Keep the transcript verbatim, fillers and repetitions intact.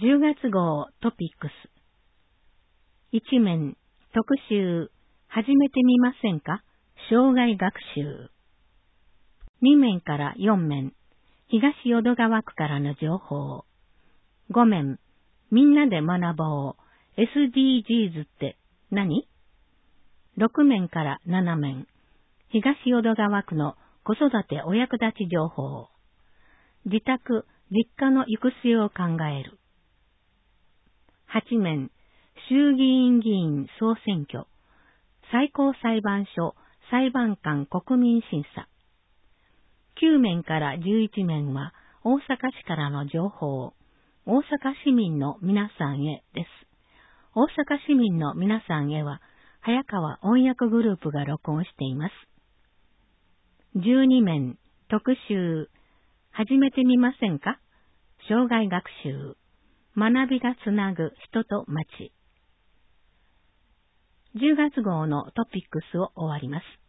じゅうがつ号トピックス。いち面特集始めてみませんか？生涯学習。に面からよん面東淀川区からの情報。ご面みんなで学ぼう エスディージーズ って何？ろく面からなな面東淀川区の子育てお役立ち情報。自宅、実家の行く末を考える。はち面衆議院議員総選挙。最高裁判所裁判官国民審査。きゅう面からじゅういち面は大阪市からの情報。大阪市民の皆さんへです。大阪市民の皆さんへは早川音訳グループが録音しています。じゅうに面特集始めてみませんか？生涯学習。学びがつなぐ人と町。じゅうがつ号のトピックスを終わります。